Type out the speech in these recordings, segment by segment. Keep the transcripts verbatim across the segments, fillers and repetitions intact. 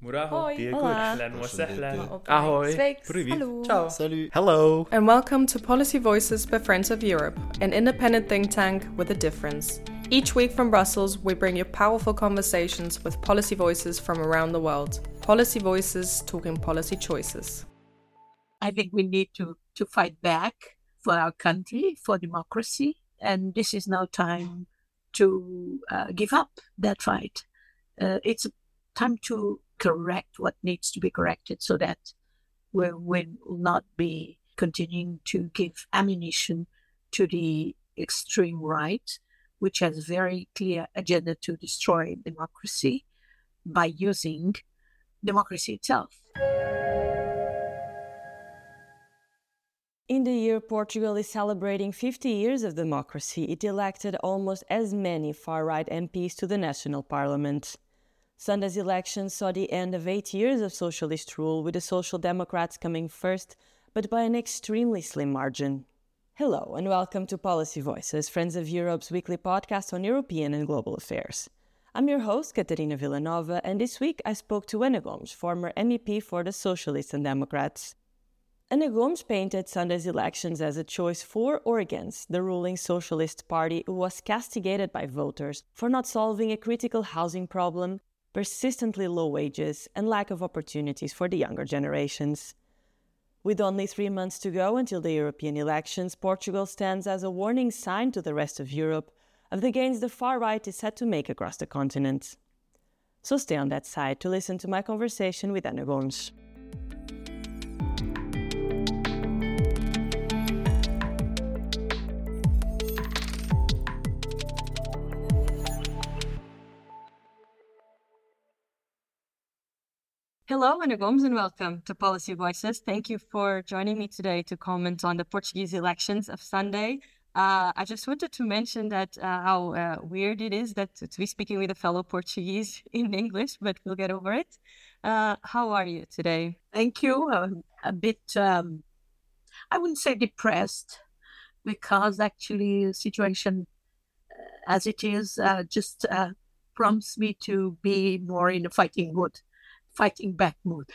Muraho. Hoi. Olá. Ahlan wa sahlan. Ok. Ahoj. Sveiki. Privet. Hallo. Ciao. Salut. Hello. And welcome to Policy Voices by Friends of Europe, an independent think tank with a difference. Each week from Brussels, we bring you powerful conversations with policy voices from around the world. Policy Voices talking policy choices. I think we need to, to fight back for our country, for democracy, and this is now time to uh, give up that fight. Uh, it's time to correct what needs to be corrected so that we will not be continuing to give ammunition to the extreme right, which has a very clear agenda to destroy democracy by using democracy itself. In the year Portugal is celebrating fifty years of democracy, it elected almost as many far-right M Ps to the national parliament. Sunday's election saw the end of eight years of socialist rule, with the Social Democrats coming first, but by an extremely slim margin. Hello, and welcome to Policy Voices, Friends of Europe's weekly podcast on European and global affairs. I'm your host, Catarina Villanova, and this week I spoke to Ana Gomes, former M E P for the Socialists and Democrats. Ana Gomes painted Sunday's elections as a choice for or against the ruling Socialist Party, who was castigated by voters for not solving a critical housing problem, persistently low wages, and lack of opportunities for the younger generations. With only three months to go until the European elections, Portugal stands as a warning sign to the rest of Europe of the gains the far right is set to make across the continent. So stay on that side to listen to my conversation with Ana Gomes. Hello, Ana Gomes, and welcome to Policy Voices. Thank you for joining me today to comment on the Portuguese elections of Sunday. Uh, I just wanted to mention that uh, how uh, weird it is that to be speaking with a fellow Portuguese in English, but we'll get over it. Uh, how are you today? Thank you. I'm a bit, um, I wouldn't say depressed, because actually the situation uh, as it is uh, just uh, prompts me to be more in a fighting mood. Fighting back mood.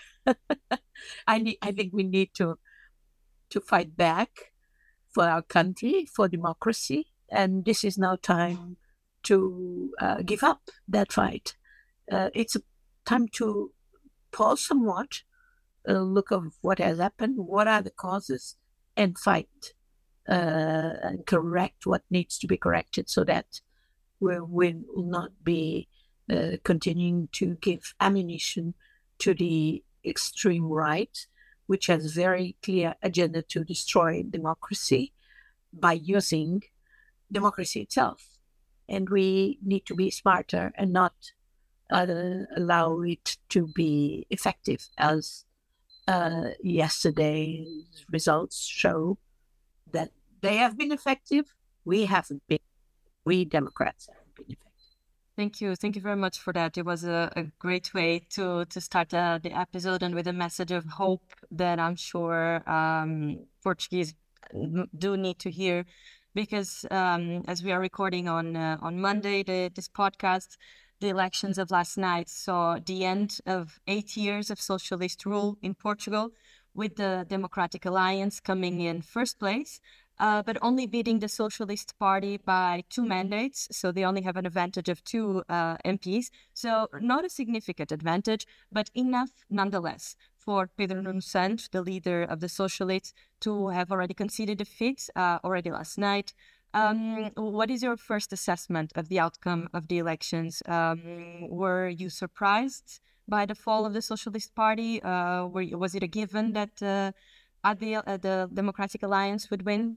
I need. I think we need to to fight back for our country, for democracy, and this is now time to uh, give up that fight. Uh, it's a time to pause somewhat, uh, look at what has happened, what are the causes, and fight uh, and correct what needs to be corrected, so that we will not be uh, continuing to give ammunition to the extreme right, which has a very clear agenda to destroy democracy by using democracy itself. And we need to be smarter and not uh, allow it to be effective, as uh, yesterday's results show that they have been effective. We haven't been. We Democrats haven't been effective. Thank you. Thank you very much for that. It was a, a great way to, to start uh, the episode, and with a message of hope that I'm sure um, Portuguese do need to hear, because um, as we are recording on uh, on Monday, the, this podcast, the elections of last night saw the end of eight years of socialist rule in Portugal, with the Democratic Alliance coming in first place. Uh, but only beating the Socialist Party by two mandates. So they only have an advantage of two uh, M Ps. So not a significant advantage, but enough nonetheless for Pedro Nuno Santos, the leader of the Socialists, to have already conceded defeat uh, already last night. Um, what is your first assessment of the outcome of the elections? Um, were you surprised by the fall of the Socialist Party? Uh, were you, was it a given that uh, the, uh, the Democratic Alliance would win?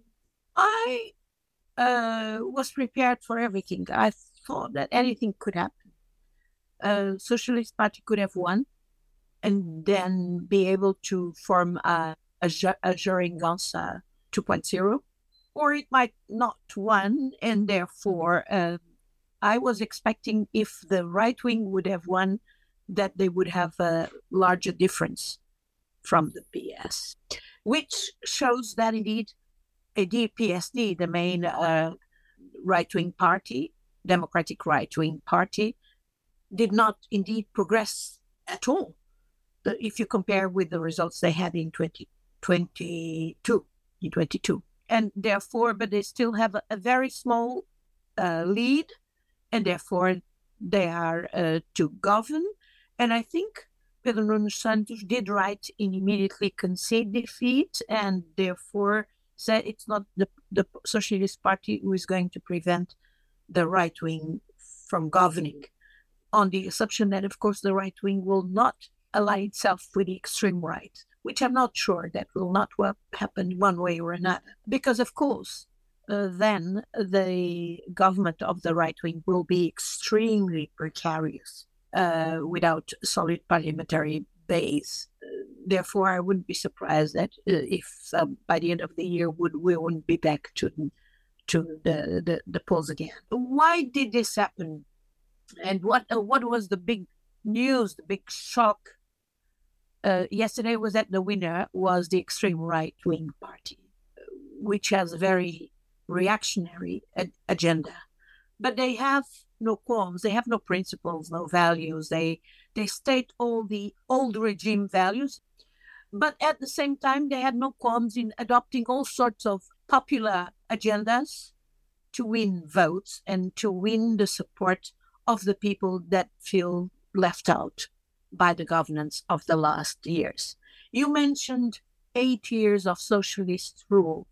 I uh, was prepared for everything. I thought that anything could happen. Uh, Socialist Party could have won and then be able to form a, a, a Geringonça two point oh, or it might not won, and therefore uh, I was expecting, if the right wing would have won, that they would have a larger difference from the P S, which shows that indeed the P S D, the main uh, right-wing party, democratic right-wing party, did not indeed progress at all. if you compare with the results they had in twenty twenty-two, in twenty-two. And therefore, but they still have a, a very small uh, lead, and therefore they are uh, to govern. And I think Pedro Nuno Santos did right in immediately concede defeat, and therefore said it's not the, the Socialist Party who is going to prevent the right wing from governing, on the assumption that, of course, the right wing will not ally itself with the extreme right, which I'm not sure that will not happen one way or another. Because, of course, uh, then the government of the right wing will be extremely precarious uh, without solid parliamentary base. Uh, therefore, I wouldn't be surprised that uh, if uh, by the end of the year would we wouldn't be back to to the, the, the polls again. Why did this happen? And what uh, what was the big news, the big shock uh, yesterday was that the winner was the extreme right-wing party, which has a very reactionary ad- agenda. But they have no qualms, they have no principles, no values. They they state all the old regime values, but at the same time, they had no qualms in adopting all sorts of popular agendas to win votes and to win the support of the people that feel left out by the governance of the last years. You mentioned eight years of socialist rule.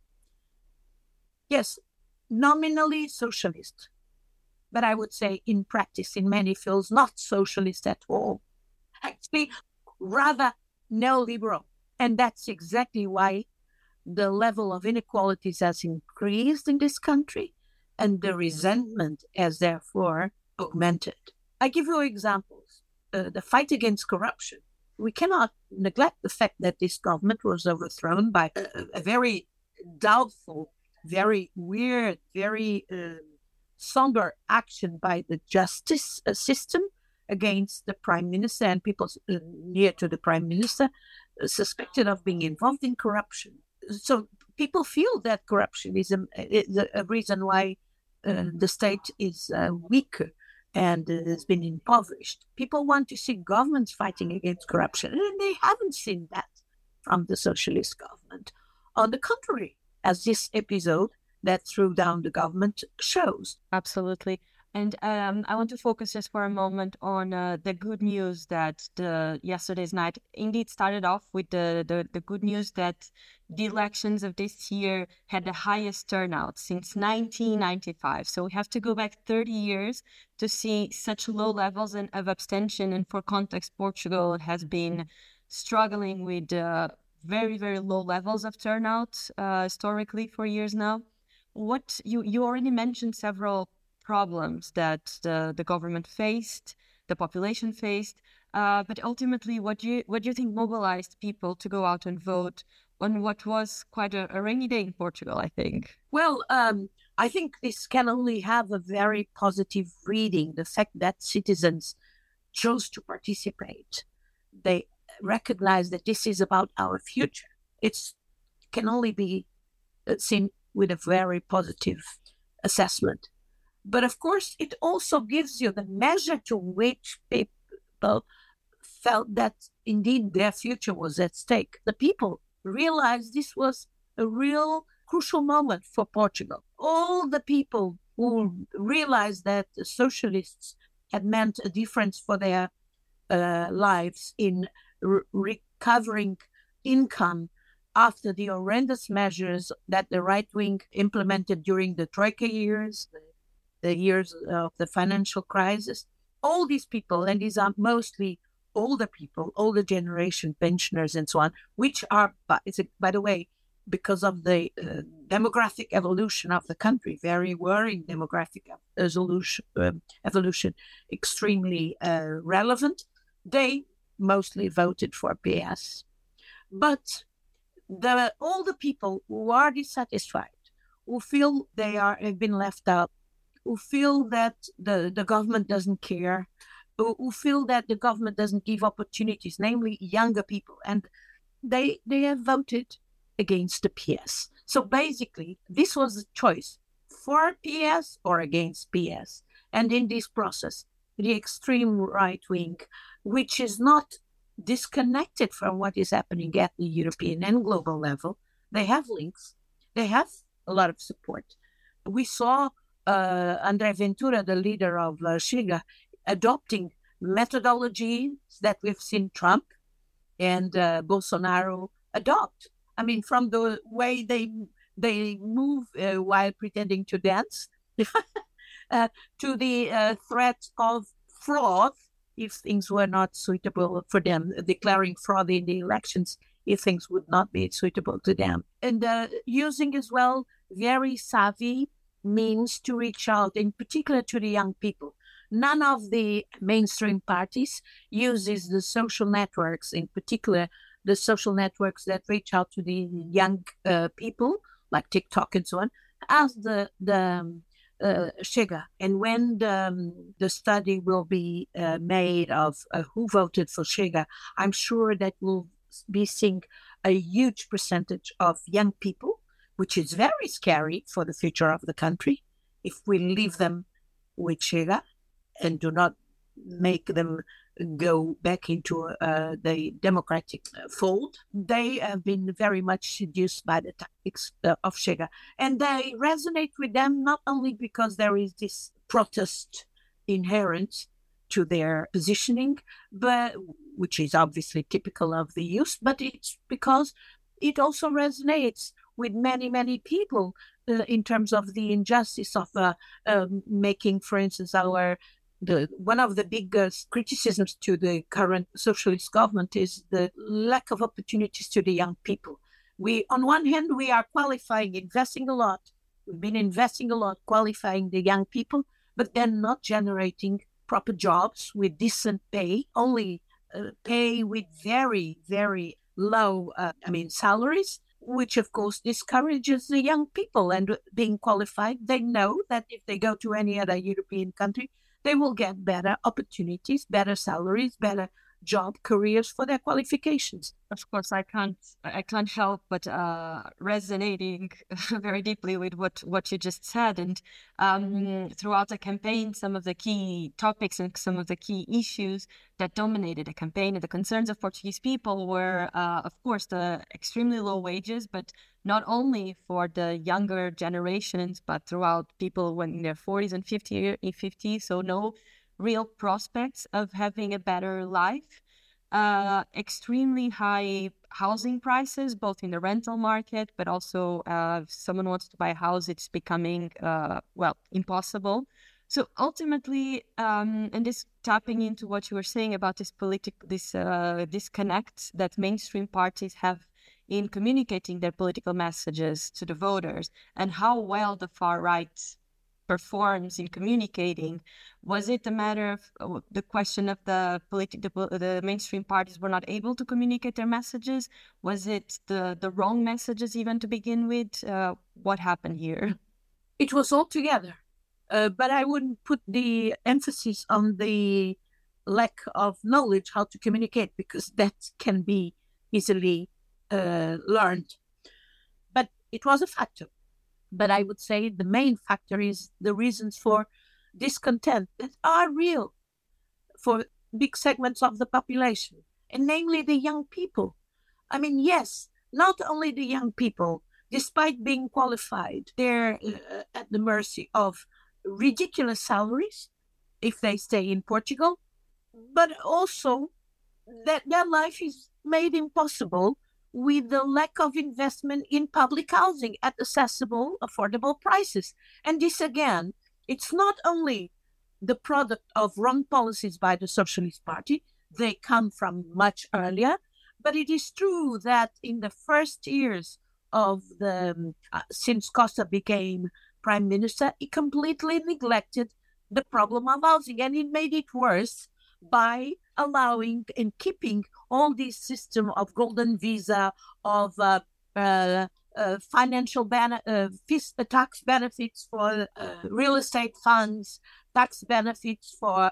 Yes, nominally socialist, but I would say in practice, in many fields, not socialist at all. Actually, rather neoliberal. And that's exactly why the level of inequalities has increased in this country, and the resentment has therefore augmented. I give you examples. Uh, the fight against corruption. We cannot neglect the fact that this government was overthrown by a, a very doubtful, very weird, very uh, somber action by the justice uh, system against the prime minister and people uh, near to the prime minister uh, suspected of being involved in corruption. So people feel that corruption is a, is a reason why uh, the state is uh, weaker and uh, has been impoverished. People want to see governments fighting against corruption, and they haven't seen that from the socialist government. On the contrary, as this episode that threw down the government shows. Absolutely. And um, I want to focus just for a moment on uh, the good news that the yesterday's night indeed started off with the, the, the good news that the elections of this year had the highest turnout since nineteen ninety-five. So we have to go back thirty years to see such low levels in, of abstention. And for context, Portugal has been struggling with uh, very, very low levels of turnout uh, historically for years now. What you, you already mentioned several problems that the, the government faced, the population faced, uh, but ultimately, what do you what do you think mobilized people to go out and vote on what was quite a, a rainy day in Portugal, I think? Well, um, I think this can only have a very positive reading, the fact that citizens chose to participate. They recognize that this is about our future. It can only be seen with a very positive assessment. But of course, it also gives you the measure to which people felt that indeed their future was at stake. The people realized this was a real crucial moment for Portugal. All the people who realized that the socialists had meant a difference for their uh, lives in re- recovering income after the horrendous measures that the right wing implemented during the Troika years, the years of the financial crisis. All these people, and these are mostly older people, older generation pensioners and so on, which are, it's a, by the way, because of the uh, demographic evolution of the country, very worrying demographic evolution, uh, evolution extremely uh, relevant, they mostly voted for P S. But the all the people who are dissatisfied, who feel they are have been left out, who feel that the, the government doesn't care, who, who feel that the government doesn't give opportunities, namely younger people, and they they have voted against the P S. So basically, this was a choice for P S or against P S. And in this process, the extreme right wing, which is not disconnected from what is happening at the European and global level. They have links. They have a lot of support. We saw uh, André Ventura, the leader of uh, Chega, adopting methodologies that we've seen Trump and uh, Bolsonaro adopt. I mean, from the way they they move uh, while pretending to dance uh, to the uh, threat of fraud if things were not suitable for them, declaring fraud in the elections if things would not be suitable to them. And uh, using as well very savvy means to reach out, in particular to the young people. None of the mainstream parties uses the social networks, in particular the social networks that reach out to the young uh, people, like TikTok and so on, as the the um, uh, Chega. And when the, um, the study will be uh, made of uh, who voted for Chega, I'm sure that we'll be seeing a huge percentage of young people, which is very scary for the future of the country if we leave them with Chega and do not make them go back into uh, the democratic fold. They have been very much seduced by the tactics uh, of Chega. And they resonate with them not only because there is this protest inherent to their positioning, but which is obviously typical of the youth, but it's because it also resonates with many, many people uh, in terms of the injustice of uh, uh, making, for instance, our The, one of the biggest criticisms to the current socialist government is the lack of opportunities to the young people. We, on one hand, we are qualifying, investing a lot. We've been investing a lot, qualifying the young people, but then not generating proper jobs with decent pay, only uh, pay with very, very low, uh, I mean, salaries, which of course discourages the young people. And being qualified, they know that if they go to any other European country, they will get better opportunities, better salaries, better job careers for their qualifications. Of course, I can't I can't help but uh, resonating very deeply with what, what you just said. And um, throughout the campaign, some of the key topics and some of the key issues that dominated the campaign and the concerns of Portuguese people were, uh, of course, the extremely low wages, but not only for the younger generations, but throughout people when in their forties and fifties, so no real prospects of having a better life. Uh, extremely high housing prices, both in the rental market, but also uh, if someone wants to buy a house, it's becoming, uh, well, impossible. So ultimately, um, and this tapping into what you were saying about this political, this uh, disconnect that mainstream parties have in communicating their political messages to the voters, and how well the far right performs in communicating. Was it a matter of uh, the question of the politi- the, the mainstream parties were not able to communicate their messages? Was it the, the wrong messages even to begin with? Uh, what happened here? It was all together. Uh, but I wouldn't put the emphasis on the lack of knowledge how to communicate, because that can be easily uh, learned. But it was a factor. But I would say the main factor is the reasons for discontent that are real for big segments of the population, and namely the young people. I mean, yes, not only the young people, despite being qualified, they're uh, at the mercy of ridiculous salaries if they stay in Portugal, but also that their life is made impossible with the lack of investment in public housing at accessible, affordable prices. And this, again, it's not only the product of wrong policies by the Socialist Party, they come from much earlier, but it is true that in the first years of the, uh, since Costa became Prime Minister, he completely neglected the problem of housing, and it made it worse by allowing and keeping all this system of golden visa, of uh, uh, uh, financial ben- uh, fis- uh, tax benefits for uh, real estate funds, tax benefits for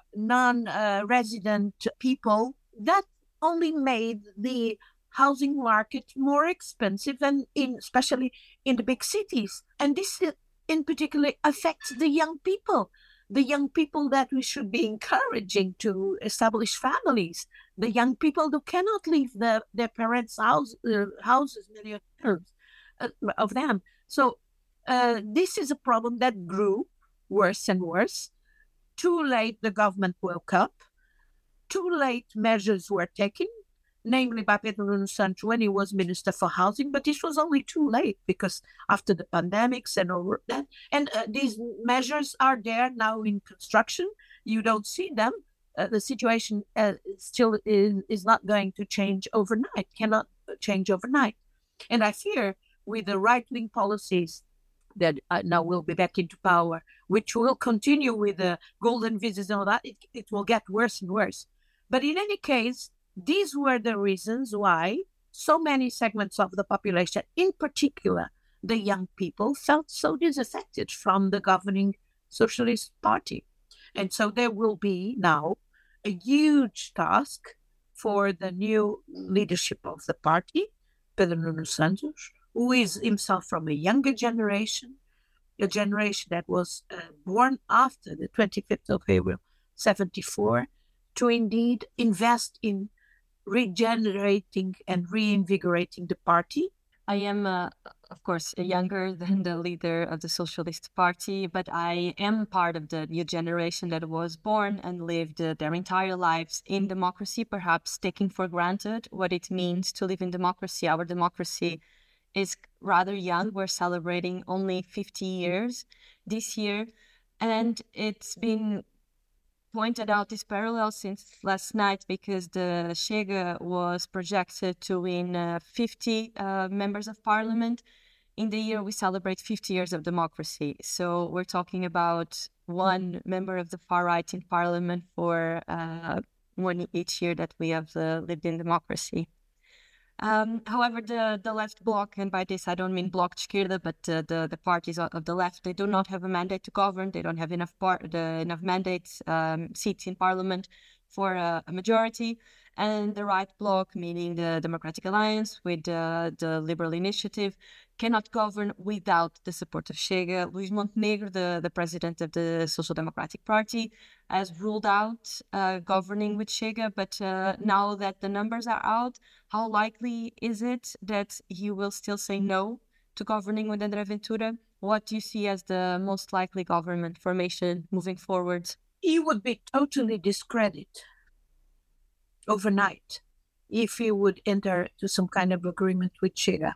non-resident uh, people. That only made the housing market more expensive, and in especially in the big cities. And this in particular affects the young people. The young people that we should be encouraging to establish families. the young people who cannot leave the, their parents' house, uh, houses, many of them. Uh, of them. So uh, this is a problem that grew worse and worse. Too late, the government woke up. Too late, measures were taken, namely by Pedro Nuno Santos when he was Minister for Housing, but this was only too late because after the pandemics and all that, and uh, these measures are there now in construction. You don't see them. Uh, the situation uh, still is, is not going to change overnight, cannot change overnight. And I fear with the right-wing policies that uh, now will be back into power, which will continue with the golden visas and all that, it, it will get worse and worse. But in any case, these were the reasons why so many segments of the population, in particular the young people, felt so disaffected from the governing Socialist Party. And so there will be now a huge task for the new leadership of the party, Pedro Nuno Santos, who is himself from a younger generation, a generation that was uh, born after the twenty-fifth of April, seventy-four, to indeed invest in regenerating and reinvigorating the party. I am, uh, of course, younger than the leader of the Socialist Party, but I am part of the new generation that was born and lived uh, their entire lives in democracy, perhaps taking for granted what it means to live in democracy. Our democracy is rather young. We're celebrating only fifty years this year, and it's been pointed out this parallel since last night because the Chega was projected to win uh, fifty uh, members of parliament. In the year we celebrate fifty years of democracy. So we're talking about one member of the far right in parliament for uh, one each year that we have uh, lived in democracy. Um, however, the, the left bloc, and by this I don't mean Bloc de Esquerda, but uh, the, the parties of the left, they do not have a mandate to govern. They don't have enough par- the, enough mandates, um, seats in parliament for a, a majority. And the right bloc, meaning the Democratic Alliance with uh, the Liberal Initiative, cannot govern without the support of Chega. Luís Montenegro, the, the president of the Social Democratic Party, has ruled out uh, governing with Chega, but uh, now that the numbers are out, how likely is it that he will still say no to governing with André Ventura? What do you see as the most likely government formation moving forward? He would be totally discredited overnight if he would enter to some kind of agreement with Chega.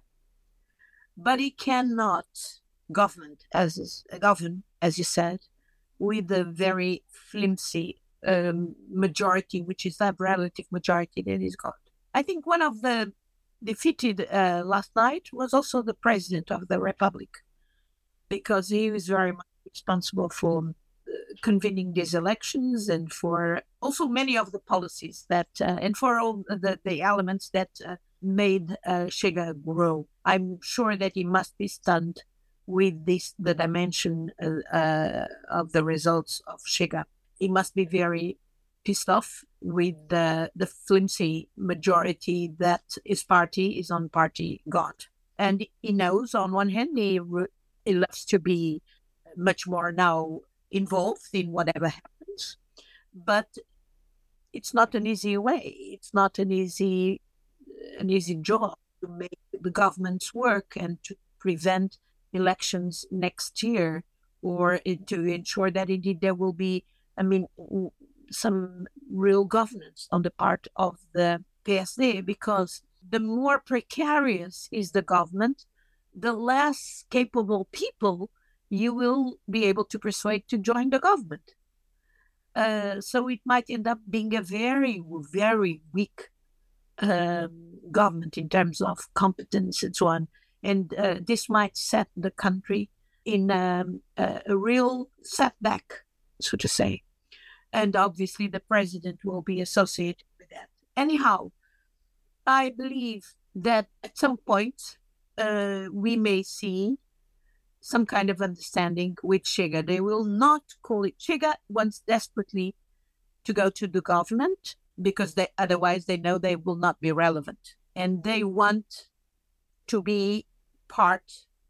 But he cannot govern, as govern, as you said, with a very flimsy um, majority, which is that relative majority that he's got. I think one of the defeated uh, last night was also the president of the Republic, because he was very much responsible for uh, convening these elections and for also many of the policies that, uh, and for all the, the elements that uh, made uh, Chega grow. I'm sure that he must be stunned with this, the dimension uh, uh, of the results of Chega. He must be very pissed off with the, the flimsy majority that his party, his own party, got. And he knows, on one hand, he, he loves to be much more now involved in whatever happens, but it's not an easy way. It's not an easy, an easy job to make the government's work and to prevent elections next year, or to ensure that indeed there will be, I mean, some real governance on the part of the P S D, because the more precarious is the government, the less capable people you will be able to persuade to join the government. Uh, so it might end up being a very, very weak um, government in terms of competence and so on. And uh, this might set the country in um, a, a real setback, so to say. And obviously the president will be associated with that. Anyhow, I believe that at some point uh, we may see some kind of understanding with Chega. They will not call it. Chega wants desperately to go to the government because they otherwise they know they will not be relevant. And they want to be part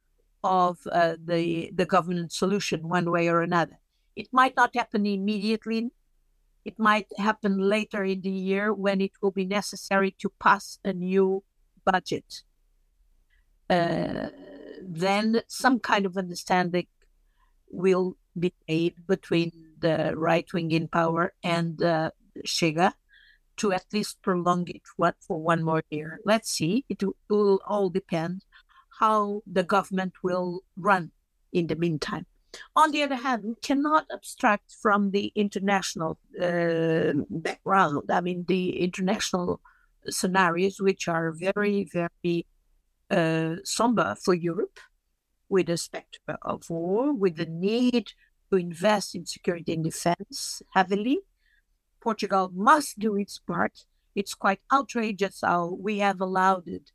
of uh, the, the government solution one way or another. It might not happen immediately It might happen later in the year when it will be necessary to pass a new budget. Uh, then some kind of understanding will be made between the right wing in power and uh, Chega to at least prolong it what, for one more year. Let's see. It will all depend how the government will run in the meantime. On the other hand, we cannot abstract from the international uh, background. I mean, the international scenarios, which are very, very uh, somber for Europe, with the specter of war, with the need to invest in security and defense heavily. Portugal must do its part. It's quite outrageous how we have allowed it,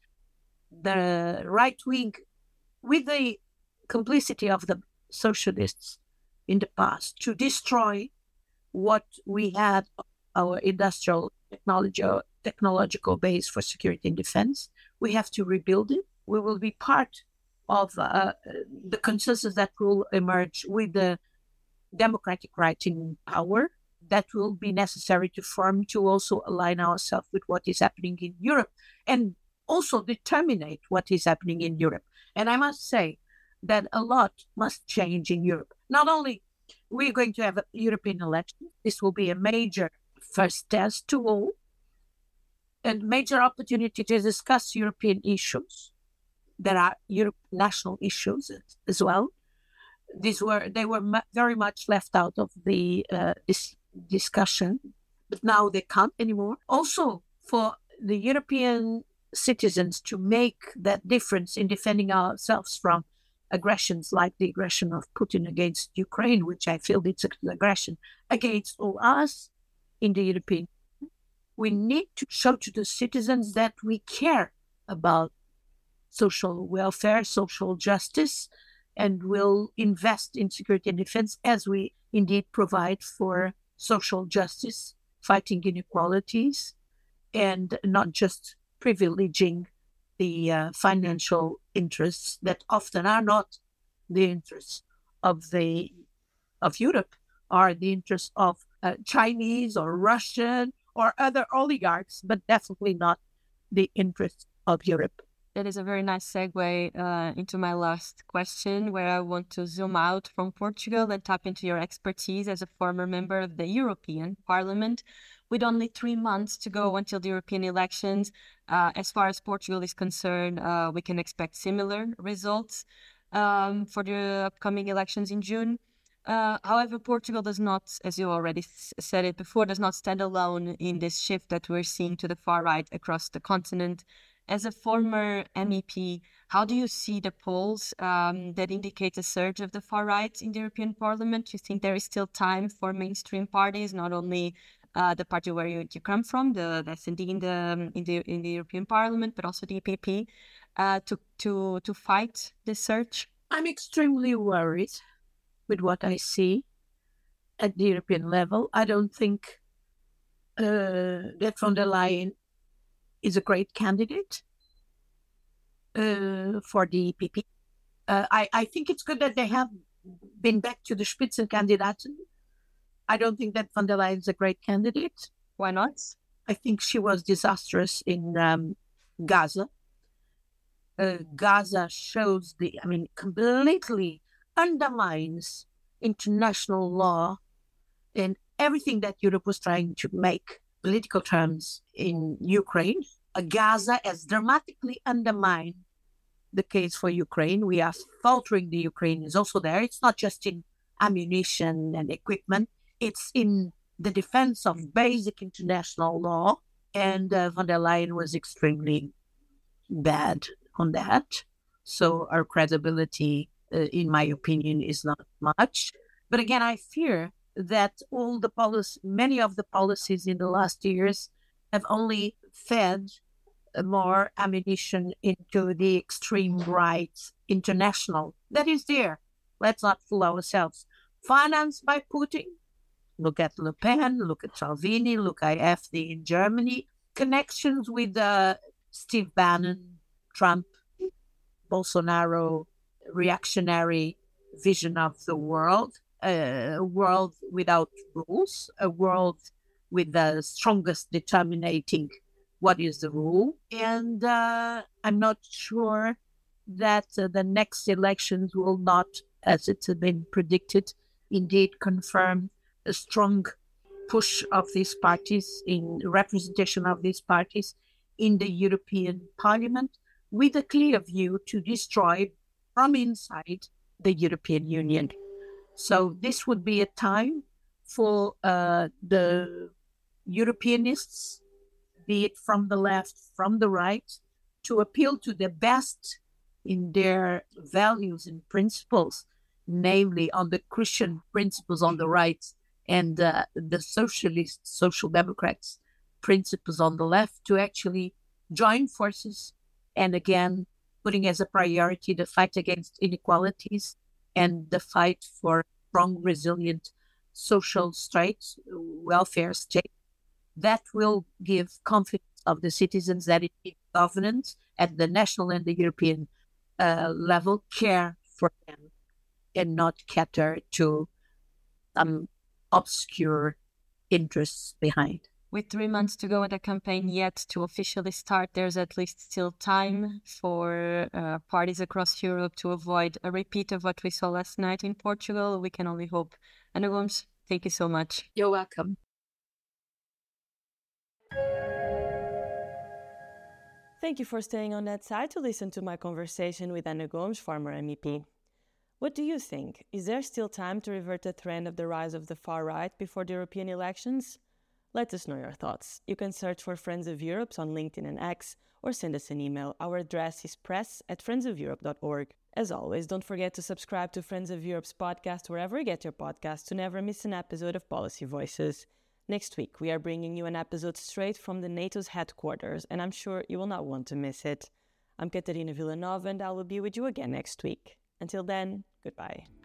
the right wing, with the complicity of the socialists in the past, to destroy what we had, our industrial technology, technological base for security and defense. We have to rebuild it. We will be part of uh, the consensus that will emerge with the democratic right in power that will be necessary to form to also align ourselves with what is happening in Europe and also determine what is happening in Europe. And I must say that a lot must change in Europe. Not only we're going to have a European election, this will be a major first test to all and major opportunity to discuss European issues. There are Europe national issues as well. These were they were mu- very much left out of the uh, this discussion, but now they can't anymore. Also, for the European citizens to make that difference in defending ourselves from aggressions like the aggression of Putin against Ukraine, which I feel it's an aggression against all us in the European Union. We need to show to the citizens that we care about social welfare, social justice, and will invest in security and defense as we indeed provide for social justice, fighting inequalities, and not just privileging the uh, financial interests that often are not the interests of the of Europe, are the interests of uh, Chinese or Russian or other oligarchs, but definitely not the interests of Europe. That is a very nice segue uh, into my last question, where I want to zoom out from Portugal and tap into your expertise as a former member of the European Parliament. With only three months to go until the European elections, uh, as far as Portugal is concerned, uh, we can expect similar results um, for the upcoming elections in June. Uh, however, Portugal does not, as you already s- said it before, does not stand alone in this shift that we're seeing to the far right across the continent. As a former M E P, how do you see the polls um, that indicate a surge of the far right in the European Parliament? Do you think there is still time for mainstream parties, not only uh, the party where you, you come from, the, the S and D in the in the in the European Parliament, but also the E P P, uh, to to to fight this surge? I'm extremely worried with what I see at the European level. I don't think uh, that von der Leyen is a great candidate uh, for the E P P. Uh, I, I think it's good that they have been back to the Spitzenkandidaten. I don't think that von der Leyen is a great candidate. Why not? I think she was disastrous in um, Gaza. Uh, Gaza shows the, I mean, completely undermines international law and everything that Europe was trying to make political terms in Ukraine. Uh, Gaza has dramatically undermined the case for Ukraine. We are faltering the Ukrainians also there. It's not just in ammunition and equipment. It's in the defense of basic international law. And uh, von der Leyen was extremely bad on that. So our credibility, uh, in my opinion, is not much. But again, I fear that all the policy, many of the policies in the last years have only fed more ammunition into the extreme right international that is there. Let's not fool ourselves. Financed by Putin. Look at Le Pen, look at Salvini, look at A F D in Germany. Connections with uh, Steve Bannon, Trump, Bolsonaro, reactionary vision of the world, uh, a world without rules, a world with the strongest determining what is the rule. And uh, I'm not sure that uh, the next elections will not, as it's been predicted, indeed confirm a strong push of these parties in representation of these parties in the European Parliament, with a clear view to destroy from inside the European Union. So this would be a time for uh, the Europeanists, be it from the left, from the right, to appeal to the best in their values and principles, namely on the Christian principles on the right and uh, the socialist, social democrats principles on the left, to actually join forces and again putting as a priority the fight against inequalities and the fight for strong, resilient social state, welfare state that will give confidence of the citizens that it is governance at the national and the European uh, level care for them and not cater to some obscure interests behind. With three months to go in the campaign yet to officially start, there's at least still time for uh, parties across Europe to avoid a repeat of what we saw last night in Portugal. We can only hope. Ana Gomes, thank you so much. You're welcome. Thank you for staying on that side to listen to my conversation with Ana Gomes, former M E P. What do you think? Is there still time to revert the trend of the rise of the far right before the European elections? Let us know your thoughts. You can search for Friends of Europe on LinkedIn and X, or send us an email. Our address is press at friends of europe dot org. As always, don't forget to subscribe to Friends of Europe's podcast wherever you get your podcasts to never miss an episode of Policy Voices. Next week, we are bringing you an episode straight from the NATO's headquarters, and I'm sure you will not want to miss it. I'm Catarina Villanova, and I will be with you again next week. Until then, goodbye.